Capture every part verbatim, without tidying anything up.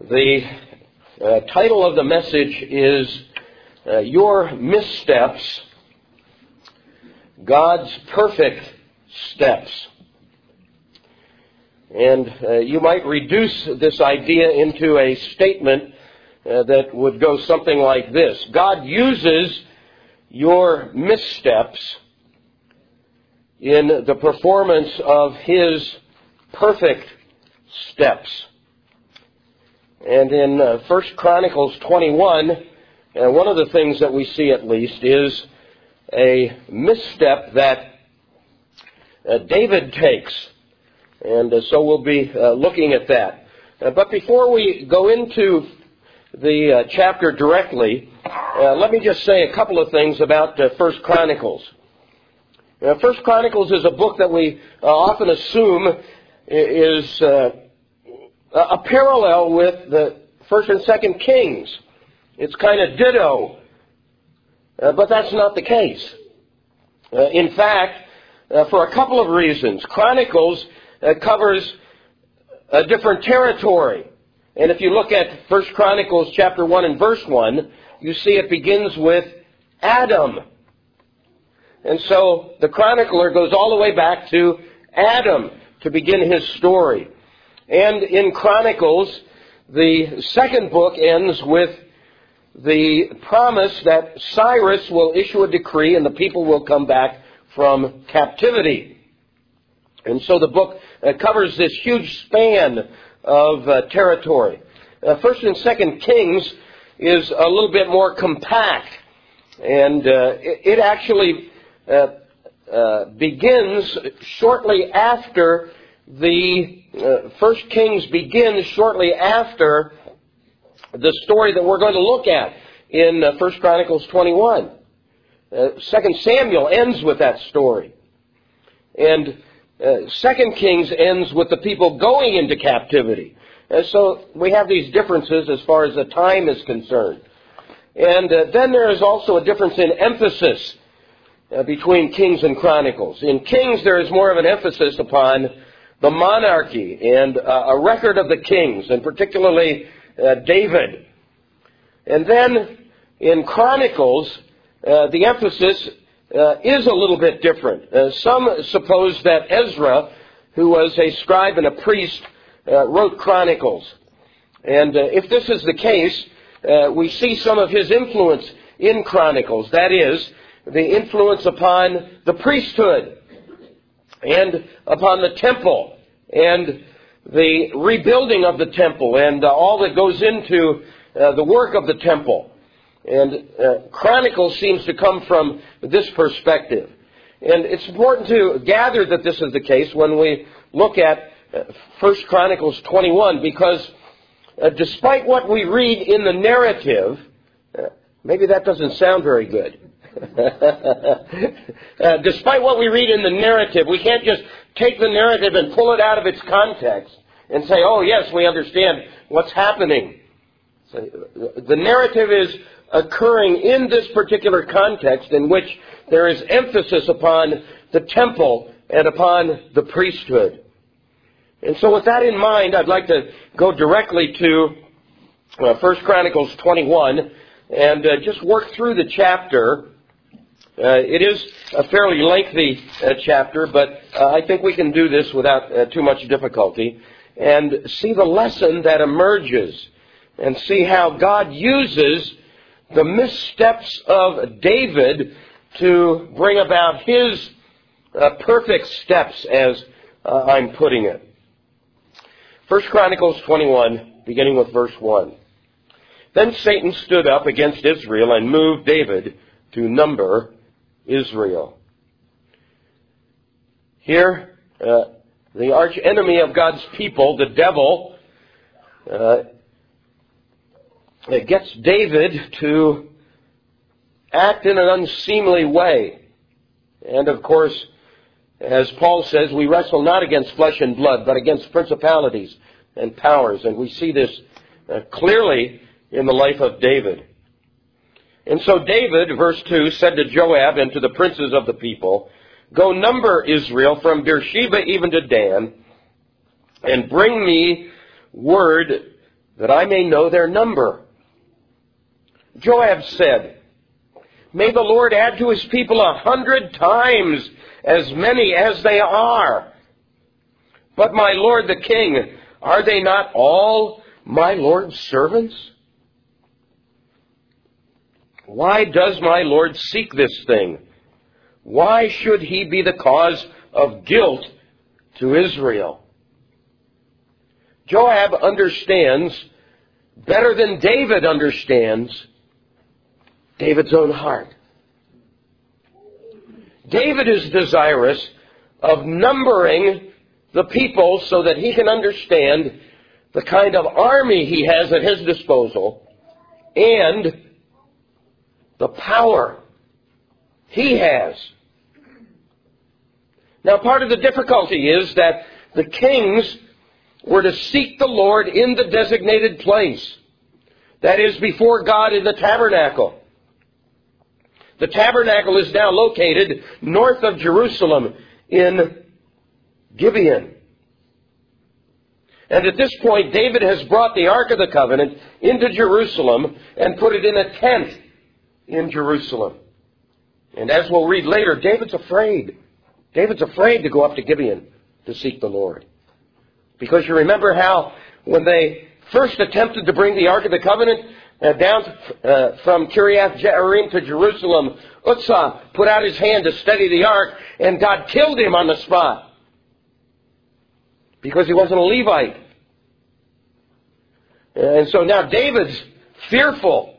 The uh, title of the message is uh, Your Missteps, God's Perfect Steps. And uh, you might reduce this idea into a statement uh, that would go something like this. God uses your missteps in the performance of His perfect steps. And in uh, First Chronicles twenty-one, uh, one of the things that we see at least is a misstep that uh, David takes. And uh, so we'll be uh, looking at that. Uh, but before we go into the uh, chapter directly, uh, let me just say a couple of things about uh, First Chronicles. Uh, First Chronicles is a book that we uh, often assume is uh, a parallel with the First and Second Kings. It's kind of ditto, uh, but that's not the case. Uh, in fact, uh, for a couple of reasons, Chronicles uh, covers a different territory. And if you look at First Chronicles chapter one and verse one, you see it begins with Adam. And so the chronicler goes all the way back to Adam to begin his story. And in Chronicles, the second book ends with the promise that Cyrus will issue a decree and the people will come back from captivity. And so the book uh, covers this huge span of uh, territory. Uh, First and Second Kings is a little bit more compact. And uh, it, it actually uh, uh, begins shortly after the uh, First Kings begins shortly after the story that we're going to look at in uh, First Chronicles twenty-one. Uh, Second Samuel ends with that story. And uh, Second Kings ends with the people going into captivity. And so we have these differences as far as the time is concerned. And uh, then there is also a difference in emphasis uh, between Kings and Chronicles. In Kings, there is more of an emphasis upon the monarchy and uh, a record of the kings, and particularly uh, David. And then in Chronicles, uh, the emphasis uh, is a little bit different. Uh, some suppose that Ezra, who was a scribe and a priest, uh, wrote Chronicles. And uh, if this is the case, uh, we see some of his influence in Chronicles. That is, the influence upon the priesthood and upon the temple and the rebuilding of the temple and uh, all that goes into uh, the work of the temple. And uh, Chronicles seems to come from this perspective. And it's important to gather that this is the case when we look at uh, First Chronicles twenty-one, because uh, despite what we read in the narrative, uh, maybe that doesn't sound very good. uh, despite what we read in the narrative, we can't just take the narrative and pull it out of its context and say, oh yes, we understand what's happening. So, the narrative is occurring in this particular context in which there is emphasis upon the temple and upon the priesthood. And so with that in mind, I'd like to go directly to uh, First Chronicles twenty-one and uh, just work through the chapter. Uh, it is a fairly lengthy uh, chapter, but uh, I think we can do this without uh, too much difficulty and see the lesson that emerges and see how God uses the missteps of David to bring about His uh, perfect steps, as uh, I'm putting it. First Chronicles twenty-one, beginning with verse one. Then Satan stood up against Israel and moved David to number Israel. Here, uh, the arch enemy of God's people, the devil, uh, gets David to act in an unseemly way. And of course, as Paul says, we wrestle not against flesh and blood, but against principalities and powers. And we see this uh, clearly in the life of David. And so David, verse two, said to Joab and to the princes of the people, "Go number Israel from Beersheba even to Dan, and bring me word that I may know their number. Joab said, may the Lord add to his people a hundred times as many as they are. But my lord the king, are they not all my Lord's servants? Why does my Lord seek this thing? Why should he be the cause of guilt to Israel? Joab understands, better than David understands, David's own heart. David is desirous of numbering the people so that he can understand the kind of army he has at his disposal and the power he has. Now, part of the difficulty is that the kings were to seek the Lord in the designated place. That is, before God in the tabernacle. The tabernacle is now located north of Jerusalem in Gibeon. And at this point, David has brought the Ark of the Covenant into Jerusalem and put it in a tent in Jerusalem. And as we'll read later, David's afraid. David's afraid to go up to Gibeon to seek the Lord. Because you remember how when they first attempted to bring the Ark of the Covenant uh, down uh, from Kiriath Jearim to Jerusalem, Uzzah put out his hand to steady the Ark, and God killed him on the spot. Because he wasn't a Levite. And so now David's fearful.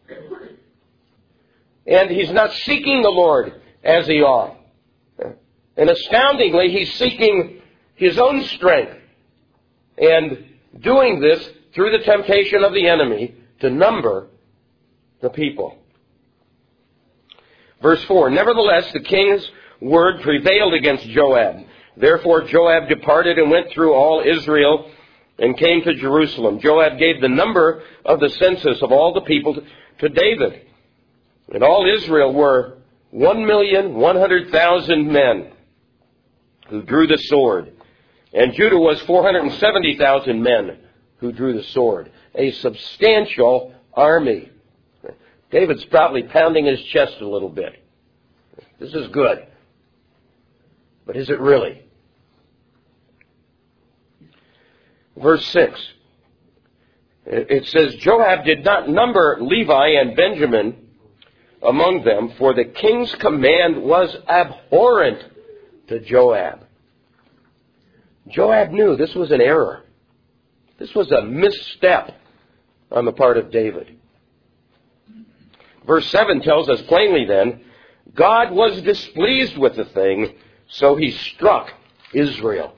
And he's not seeking the Lord as he ought. And astoundingly, he's seeking his own strength. And doing this through the temptation of the enemy to number the people. Verse four, nevertheless, the king's word prevailed against Joab. Therefore Joab departed and went through all Israel and came to Jerusalem. Joab gave the number of the census of all the people to David. And all Israel were one million one hundred thousand men who drew the sword. And Judah was four hundred seventy thousand men who drew the sword. A substantial army. David's probably pounding his chest a little bit. This is good. But is it really? Verse six. It says, Joab did not number Levi and Benjamin among them, for the king's command was abhorrent to Joab. Joab knew this was an error. This was a misstep on the part of David. Verse seven tells us plainly then, God was displeased with the thing, so he struck Israel.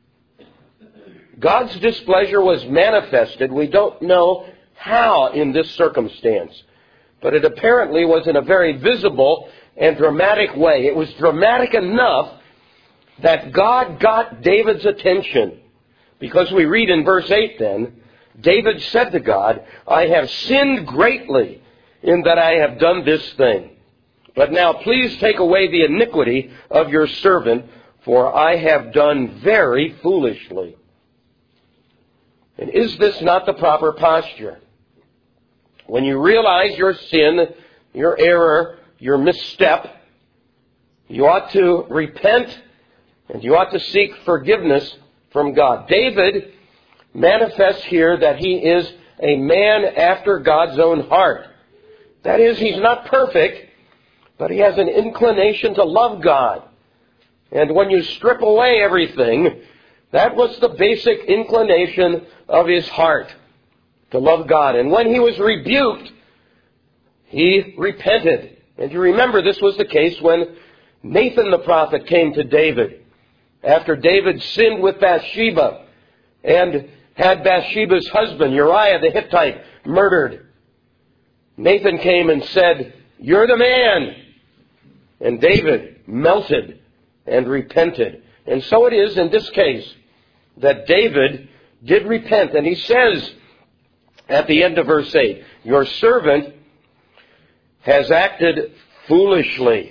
God's displeasure was manifested. We don't know how in this circumstance, but it apparently was in a very visible and dramatic way. It was dramatic enough that God got David's attention. Because we read in verse eight then, David said to God, I have sinned greatly in that I have done this thing. But now please take away the iniquity of your servant, for I have done very foolishly. And is this not the proper posture? When you realize your sin, your error, your misstep, you ought to repent and you ought to seek forgiveness from God. David manifests here that he is a man after God's own heart. That is, he's not perfect, but he has an inclination to love God. And when you strip away everything, that was the basic inclination of his heart, to love God. And when he was rebuked, he repented. And you remember this was the case when Nathan the prophet came to David after David sinned with Bathsheba and had Bathsheba's husband, Uriah the Hittite, murdered. Nathan came and said, you're the man. And David melted and repented. And so it is in this case that David did repent. And he says at the end of verse eight, your servant has acted foolishly.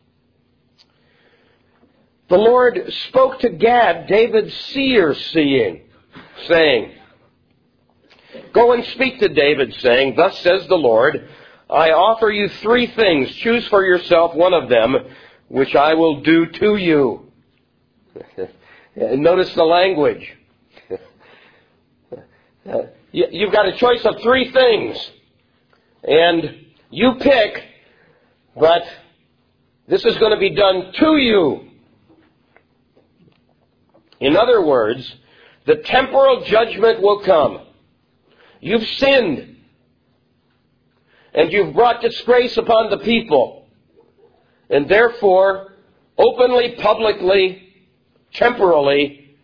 The Lord spoke to Gad, David's seer, seeing, saying, Go and speak to David, saying, Thus says the Lord, I offer you three things. Choose for yourself one of them, which I will do to you. Notice the language. You've got a choice of three things. And you pick, but this is going to be done to you. In other words, the temporal judgment will come. You've sinned. And you've brought disgrace upon the people. And therefore, openly, publicly, temporally,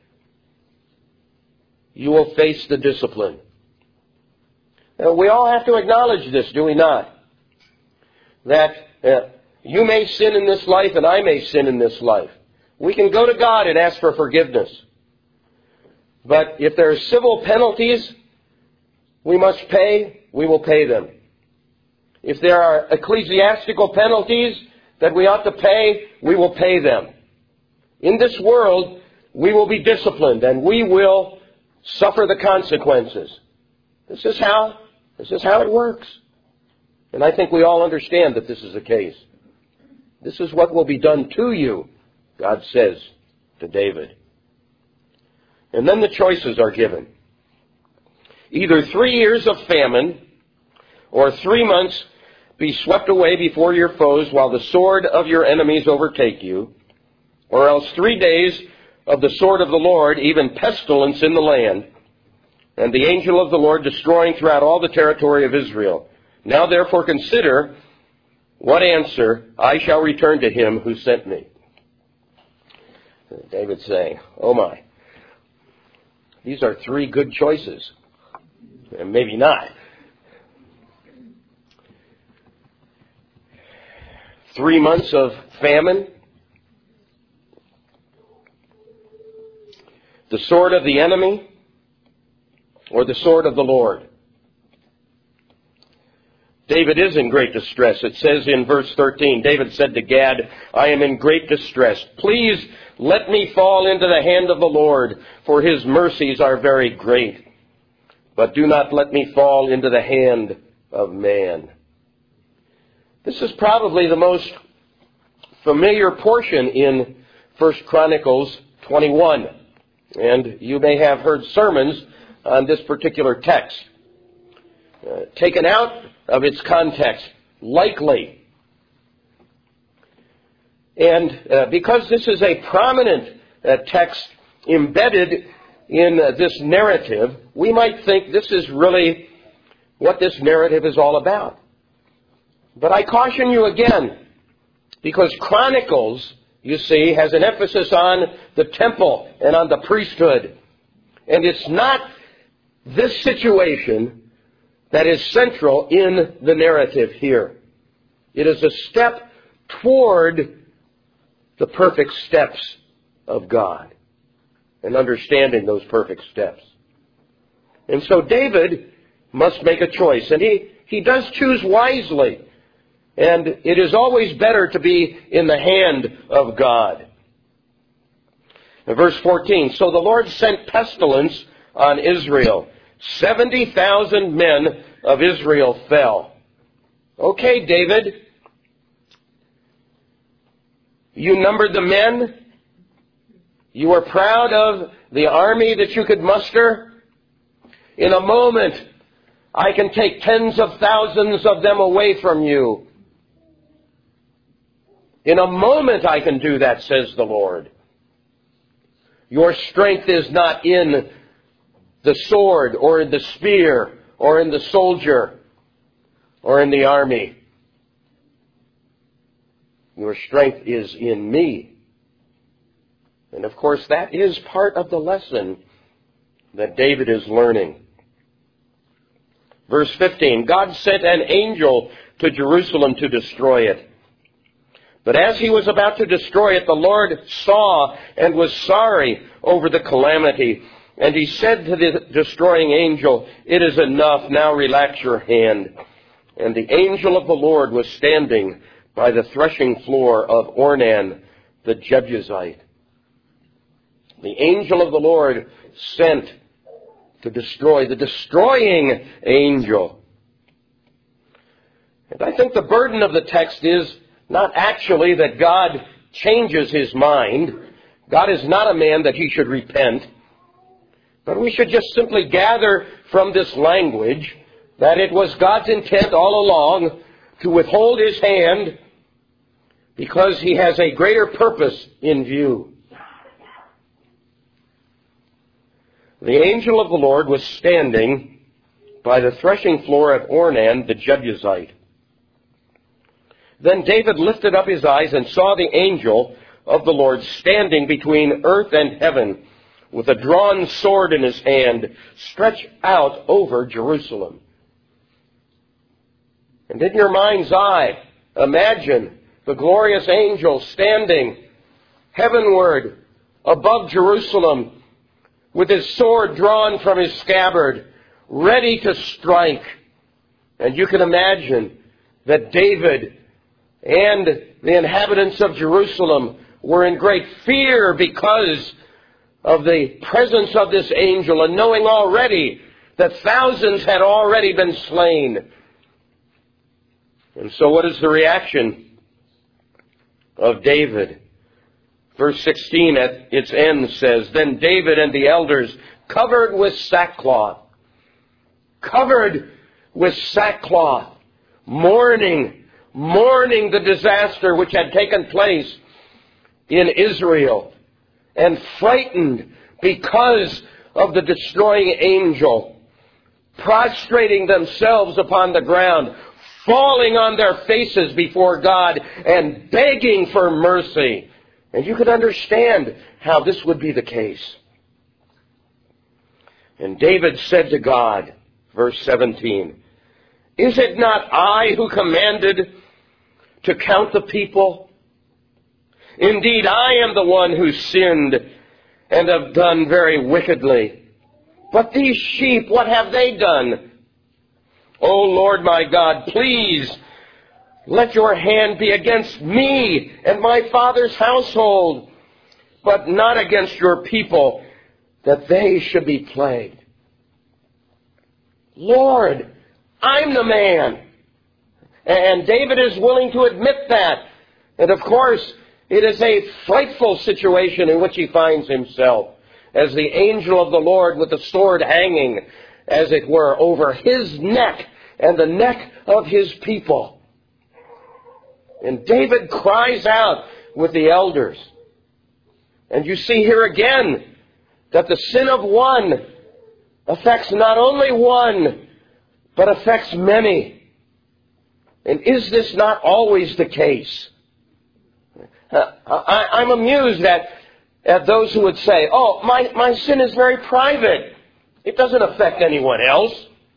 you will face the discipline. Now, we all have to acknowledge this, do we not? That uh, you may sin in this life and I may sin in this life. We can go to God and ask for forgiveness. But if there are civil penalties we must pay, we will pay them. If there are ecclesiastical penalties that we ought to pay, we will pay them. In this world, we will be disciplined and we will suffer the consequences. This is how, this is how it works. And I think we all understand that this is the case. This is what will be done to you, God says to David. And then the choices are given. Either three years of famine or three months be swept away before your foes while the sword of your enemies overtake you, or else three days of the sword of the Lord, even pestilence in the land, and the angel of the Lord destroying throughout all the territory of Israel. Now therefore consider what answer I shall return to him who sent me. David's saying, oh my, these are three good choices. And maybe not. Three months of famine. The sword of the enemy or the sword of the Lord. David is in great distress. It says in verse thirteen, David said to Gad, I am in great distress. Please let me fall into the hand of the Lord, for his mercies are very great. But do not let me fall into the hand of man. This is probably the most familiar portion in First Chronicles twenty-one. And you may have heard sermons on this particular text. Uh, taken out of its context, likely. And uh, because this is a prominent uh, text embedded in uh, this narrative, we might think this is really what this narrative is all about. But I caution you again, because Chronicles, you see, has an emphasis on the temple and on the priesthood. And it's not this situation that is central in the narrative here. It is a step toward the perfect steps of God and understanding those perfect steps. And so David must make a choice, and he, he does choose wisely. And it is always better to be in the hand of God. In verse fourteen, so the Lord sent pestilence on Israel. seventy thousand men of Israel fell. Okay, David. You numbered the men. You were proud of the army that you could muster. In a moment, I can take tens of thousands of them away from you. In a moment I can do that, says the Lord. Your strength is not in the sword or in the spear or in the soldier or in the army. Your strength is in me. And of course that is part of the lesson that David is learning. Verse fifteen, God sent an angel to Jerusalem to destroy it. But as he was about to destroy it, the Lord saw and was sorry over the calamity. And he said to the destroying angel, it is enough, now relax your hand. And the angel of the Lord was standing by the threshing floor of Ornan, the Jebusite. The angel of the Lord sent to destroy, the destroying angel. And I think the burden of the text is not actually that God changes his mind. God is not a man that he should repent. But we should just simply gather from this language that it was God's intent all along to withhold his hand because he has a greater purpose in view. The angel of the Lord was standing by the threshing floor at Ornan the Jebusite. Then David lifted up his eyes and saw the angel of the Lord standing between earth and heaven with a drawn sword in his hand, stretched out over Jerusalem. And in your mind's eye, imagine the glorious angel standing heavenward above Jerusalem with his sword drawn from his scabbard, ready to strike. And you can imagine that David and the inhabitants of Jerusalem were in great fear because of the presence of this angel, and knowing already that thousands had already been slain. And so what is the reaction of David? Verse sixteen at its end says, Then David and the elders, covered with sackcloth, covered with sackcloth, mourning, mourning the disaster which had taken place in Israel, and frightened because of the destroying angel, prostrating themselves upon the ground, falling on their faces before God and begging for mercy. And you can understand how this would be the case. And David said to God, verse seventeen, Is it not I who commanded to count the people? Indeed, I am the one who sinned and have done very wickedly. But these sheep, what have they done? O Lord my God, please let your hand be against me and my father's household, but not against your people, that they should be plagued. Lord, I'm the man. And David is willing to admit that. And of course, it is a frightful situation in which he finds himself, as the angel of the Lord with the sword hanging, as it were, over his neck and the neck of his people. And David cries out with the elders. And you see here again that the sin of one affects not only one, but affects many. And is this not always the case? Uh, I, I'm amused at, at those who would say, oh, my, my sin is very private. It doesn't affect anyone else.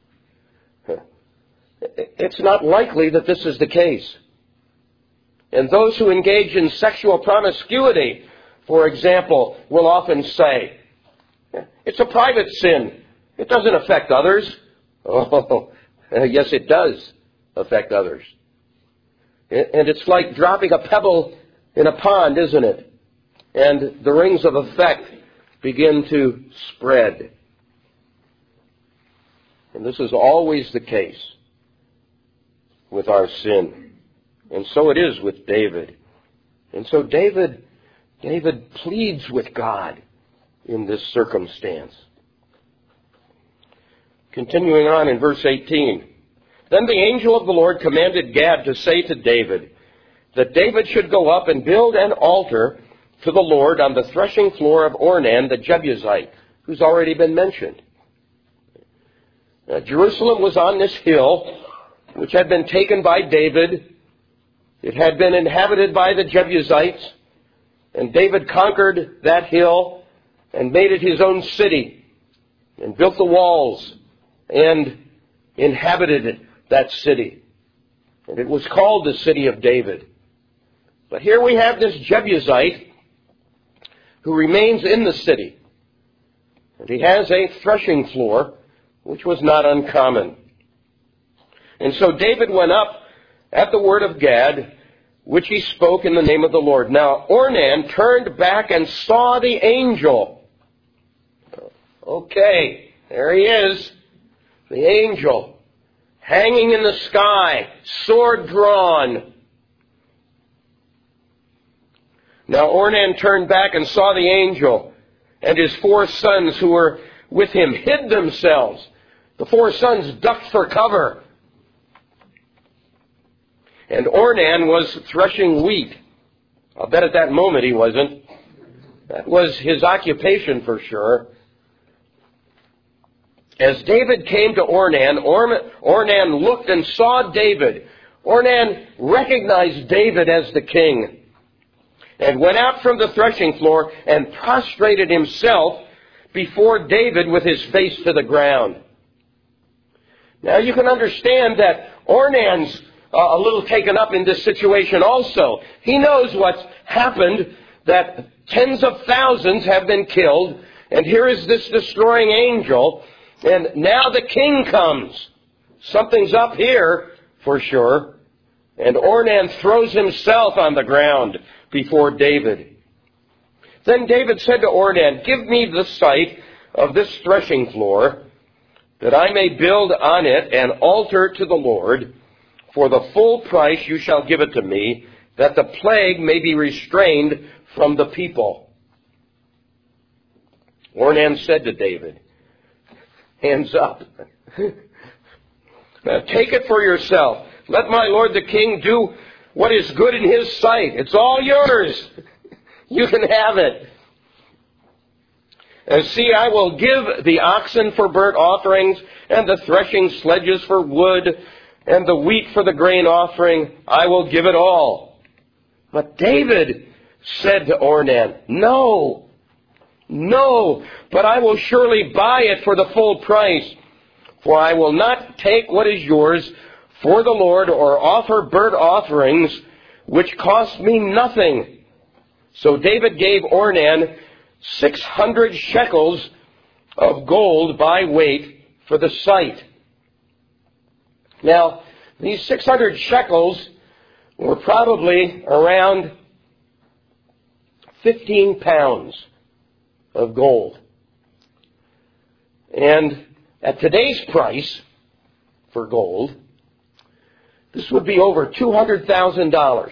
It's not likely that this is the case. And those who engage in sexual promiscuity, for example, will often say, it's a private sin. It doesn't affect others. Oh, yes, it does affect others. And it's like dropping a pebble in a pond, isn't it? And the rings of effect begin to spread. And this is always the case with our sin. And so it is with David. And so David, David pleads with God in this circumstance. Continuing on in verse eighteen. Then the angel of the Lord commanded Gad to say to David, that David should go up and build an altar to the Lord on the threshing floor of Ornan the Jebusite, who's already been mentioned. Now, Jerusalem was on this hill, which had been taken by David. It had been inhabited by the Jebusites, and David conquered that hill and made it his own city, and built the walls, and inhabited that city. And it was called the city of David. But here we have this Jebusite who remains in the city. And he has a threshing floor, which was not uncommon. And so David went up at the word of Gad, which he spoke in the name of the Lord. Now Ornan turned back and saw the angel. Okay, There he is, the angel, hanging in the sky, sword drawn. Now Ornan turned back and saw the angel, and his four sons who were with him hid themselves. The four sons ducked for cover. And Ornan was threshing wheat. I'll bet at that moment he wasn't. That was his occupation for sure. As David came to Ornan, Ornan looked and saw David. Ornan recognized David as the king and went out from the threshing floor and prostrated himself before David with his face to the ground. Now you can understand that Ornan's uh, a little taken up in this situation also. He knows what's happened, that tens of thousands have been killed, and here is this destroying angel, and now the king comes. Something's up here, for sure. And Ornan throws himself on the ground before David. Then David said to Ornan, "Give me the site of this threshing floor, that I may build on it an altar to the Lord. For the full price you shall give it to me, that the plague may be restrained from the people." Ornan said to David, "Hands up. Now take it for yourself. Let my lord the king do what is good in his sight. It's all yours. You can have it. And see, I will give the oxen for burnt offerings, and the threshing sledges for wood, and the wheat for the grain offering. I will give it all." But David said to Ornan, "No, no, but I will surely buy it for the full price. For I will not take what is yours for the Lord, or offer burnt offerings which cost me nothing." So David gave Ornan six hundred shekels of gold by weight for the site. Now, these six hundred shekels were probably around fifteen pounds of gold. And at today's price for gold, this would be over two hundred thousand dollars.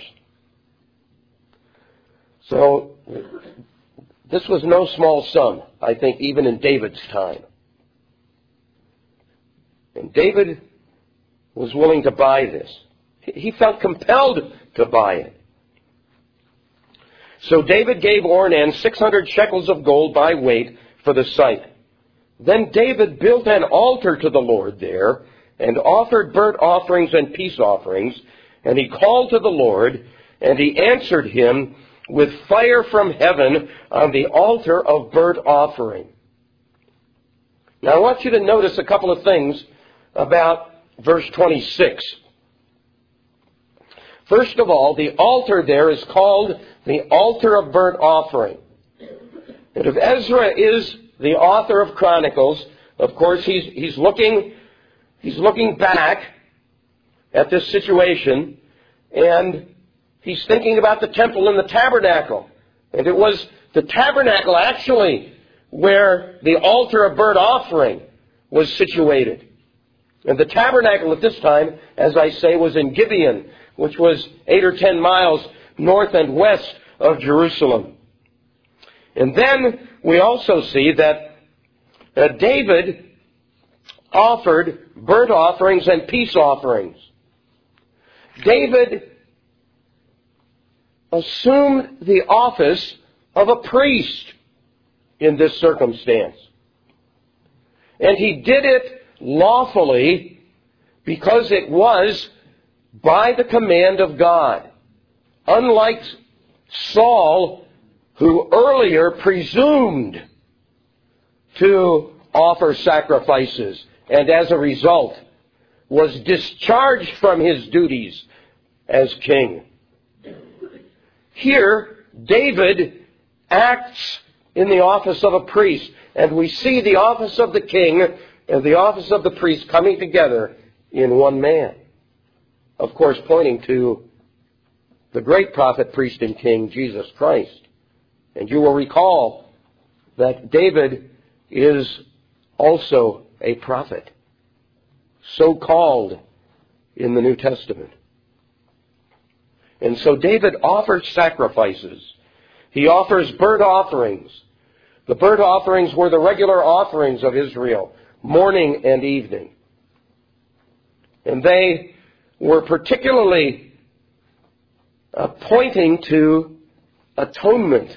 So this was no small sum, I think, even in David's time. And David was willing to buy this. He felt compelled to buy it. So David gave Ornan six hundred shekels of gold by weight for the site. Then David built an altar to the Lord there, and offered burnt offerings and peace offerings. And he called to the Lord, and he answered him with fire from heaven on the altar of burnt offering. Now I want you to notice a couple of things about verse twenty-six. First of all, the altar there is called the altar of burnt offering. And if Ezra is the author of Chronicles, of course he's, he's looking, he's looking back at this situation, and he's thinking about the temple and the tabernacle. And it was the tabernacle actually where the altar of burnt offering was situated. And the tabernacle at this time, as I say, was in Gibeon, which was eight or ten miles north and west of Jerusalem. And then we also see that uh, David offered burnt offerings and peace offerings. David assumed the office of a priest in this circumstance. And he did it lawfully because it was by the command of God. Unlike Saul, who earlier presumed to offer sacrifices and as a result was discharged from his duties as king. Here, David acts in the office of a priest, and we see the office of the king and the office of the priest coming together in one man. Of course, pointing to the great prophet, priest, and king, Jesus Christ. And you will recall that David is also a prophet, so called in the New Testament. And so David offers sacrifices. He offers burnt offerings. The burnt offerings were the regular offerings of Israel, morning and evening. And they were particularly uh, pointing to atonement.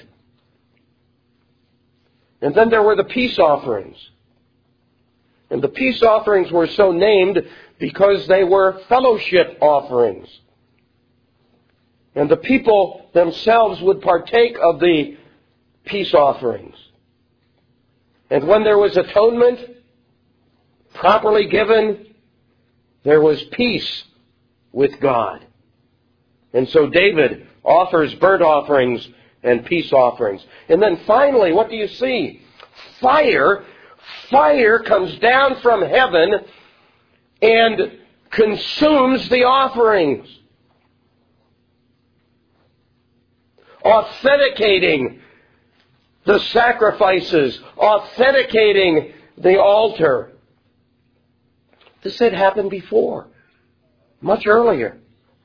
And then there were the peace offerings. And the peace offerings were so named because they were fellowship offerings. And the people themselves would partake of the peace offerings. And when there was atonement properly given, there was peace with God. And so David offers burnt offerings and peace offerings. And then finally, what do you see? Fire. Fire comes down from heaven and consumes the offerings, authenticating the sacrifices, authenticating the altar. This had happened before, much earlier.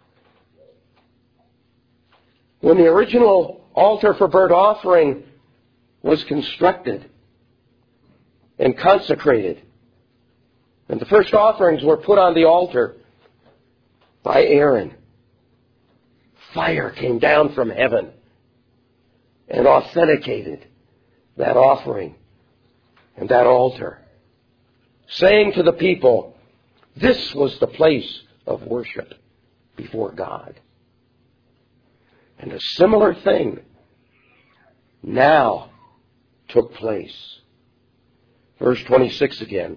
When the original altar for burnt offering was constructed and consecrated, and the first offerings were put on the altar by Aaron, fire came down from heaven and authenticated that offering and that altar, saying to the people, this was the place of worship before God. And a similar thing now took place. Verse twenty-six again.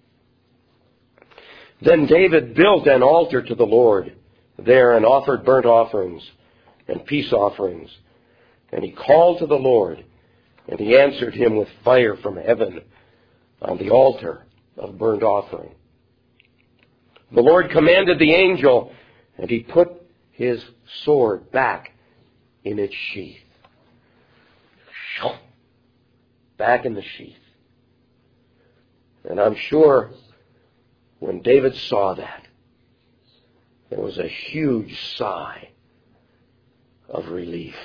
Then David built an altar to the Lord there and offered burnt offerings and peace offerings. And he called to the Lord, and he answered him with fire from heaven on the altar of burnt offering. The Lord commanded the angel, and he put his sword back in its sheath. Back in the sheath. And I'm sure when David saw that, there was a huge sigh of relief.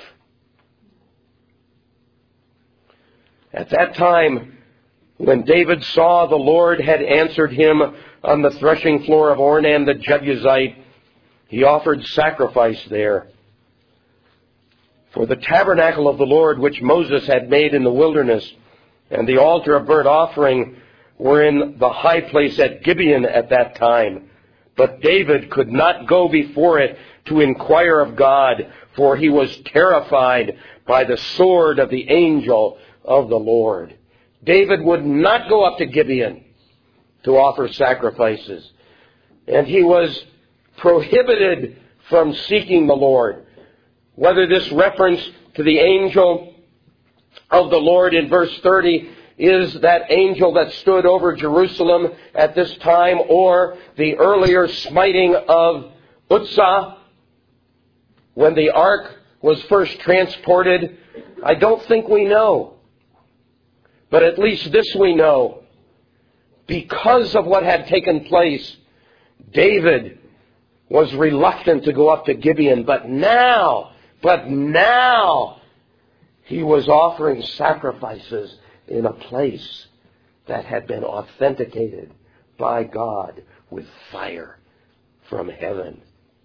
At that time, when David saw the Lord had answered him on the threshing floor of Ornan the Jebusite, he offered sacrifice there. For the tabernacle of the Lord, which Moses had made in the wilderness, and the altar of burnt offering were in the high place at Gibeon at that time. But David could not go before it to inquire of God, for he was terrified by the sword of the angel of the Lord. David would not go up to Gibeon to offer sacrifices. And he was prohibited from seeking the Lord. Whether this reference to the angel of the Lord in verse thirty is that angel that stood over Jerusalem at this time, or the earlier smiting of Uzzah when the ark was first transported, I don't think we know. But at least this we know. Because of what had taken place, David was reluctant to go up to Gibeon. But now, but now, he was offering sacrifices in a place that had been authenticated by God with fire from heaven.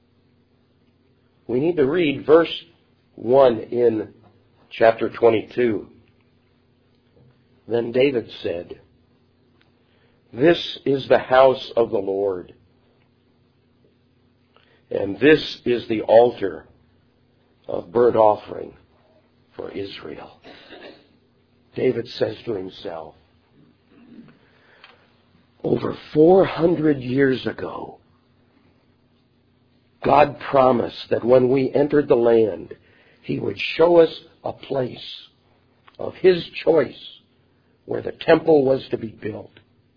We need to read verse one in chapter twenty-two. Then David said, "This is the house of the Lord, and this is the altar of burnt offering for Israel." David says to himself, over four hundred years ago, God promised that when we entered the land, he would show us a place of his choice where the temple was to be built.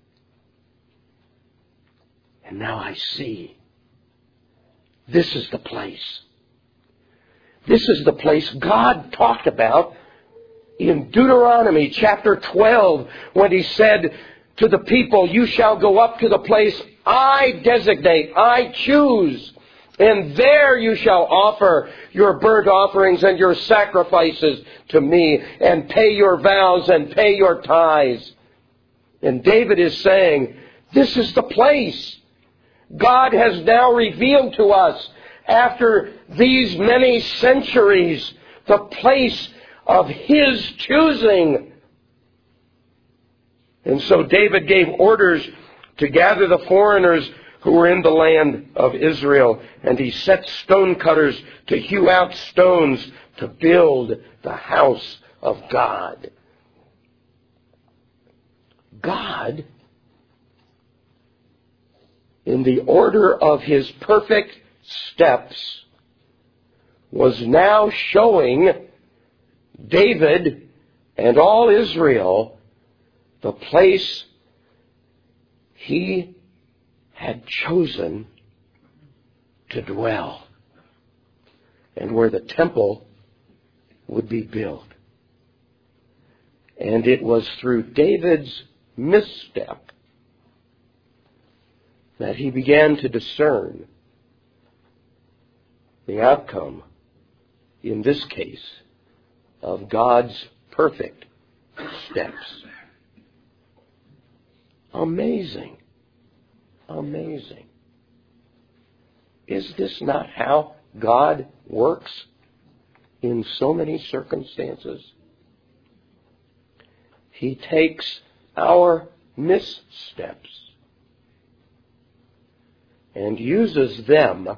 And now I see. This is the place. This is the place God talked about in Deuteronomy chapter twelve when he said to the people, you shall go up to the place I designate, I choose, and there you shall offer your burnt offerings and your sacrifices to me, and pay your vows and pay your tithes. And David is saying, this is the place. God has now revealed to us, after these many centuries, the place of His choosing. And so David gave orders to gather the foreigners who were in the land of Israel. And he set stonecutters to hew out stones to build the house of God. God, in the order of His perfect steps, was now showing David and all Israel the place He had chosen to dwell, and where the temple would be built. And it was through David's misstep that he began to discern the outcome, in this case, of God's perfect steps. Amazing. Amazing. Is this not how God works in so many circumstances? He takes our missteps and uses them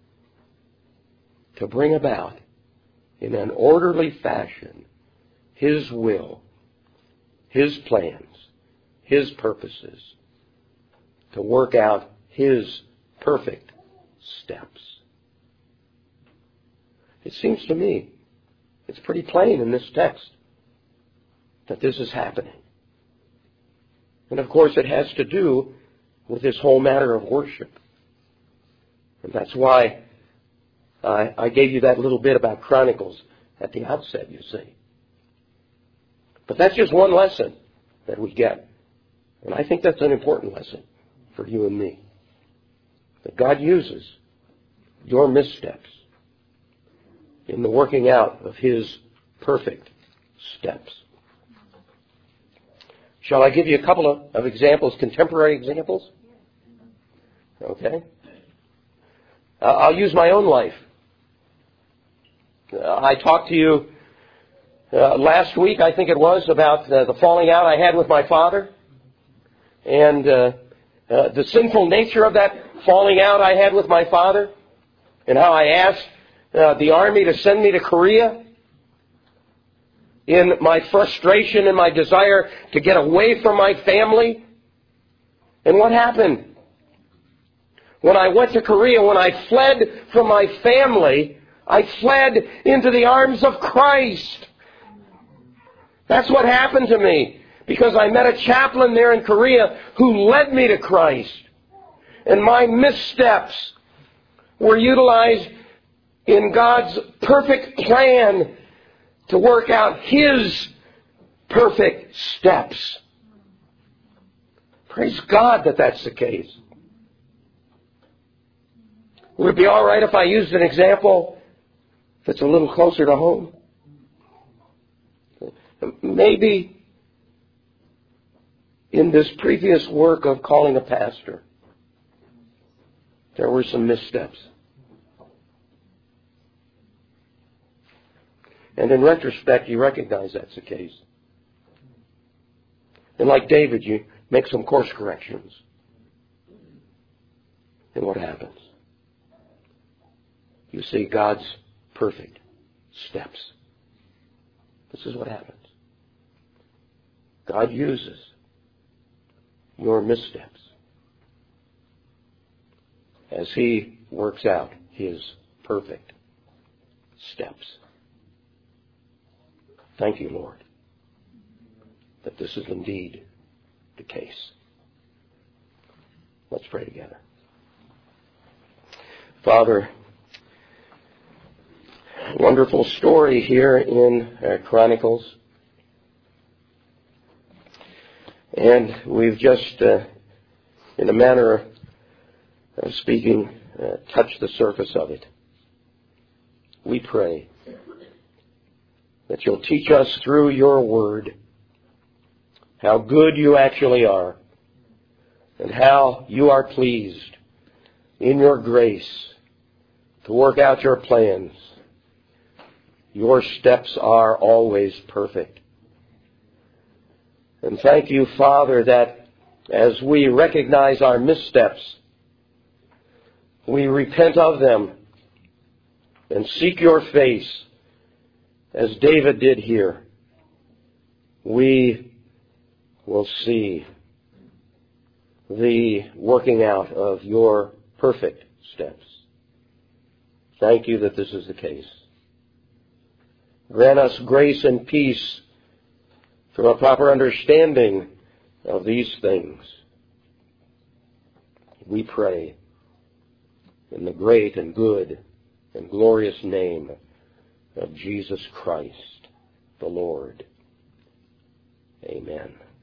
to bring about, in an orderly fashion, His will, His plans, His purposes, to work out His perfect steps. It seems to me it's pretty plain in this text that this is happening. And of course it has to do with this whole matter of worship. And that's why I, I gave you that little bit about Chronicles at the outset, you see. But that's just one lesson that we get. And I think that's an important lesson for you and me. That God uses your missteps in the working out of His perfect steps. Shall I give you a couple of, of examples, contemporary examples? Okay. Uh, I'll use my own life. Uh, I talked to you uh, last week, I think it was, about uh, the falling out I had with my father. And uh, uh, the sinful nature of that falling out I had with my father. And how I asked uh, the Army to send me to Korea in my frustration and my desire to get away from my family. And what happened? When I went to Korea, when I fled from my family, I fled into the arms of Christ. That's what happened to me, because I met a chaplain there in Korea who led me to Christ. And my missteps were utilized in God's perfect plan to work out His perfect steps. Praise God that that's the case. Would it be all right if I used an example that's a little closer to home? Maybe in this previous work of calling a pastor, there were some missteps. And in retrospect, you recognize that's the case. And like David, you make some course corrections. And what happens? You see God's perfect steps. This is what happens. God uses your missteps as He works out His perfect steps. Thank you, Lord, that this is indeed the case. Let's pray together. Father, wonderful story here in uh, Chronicles. And we've just, uh, in a manner of speaking, uh, touched the surface of it. We pray that you'll teach us through your word how good you actually are and how you are pleased in your grace to work out your plans. Your steps are always perfect. And thank you, Father, that as we recognize our missteps, we repent of them and seek your face, as David did here. We will see the working out of your perfect steps. Thank you that this is the case. Grant us grace and peace through a proper understanding of these things. We pray in the great and good and glorious name of Jesus Christ, the Lord. Amen.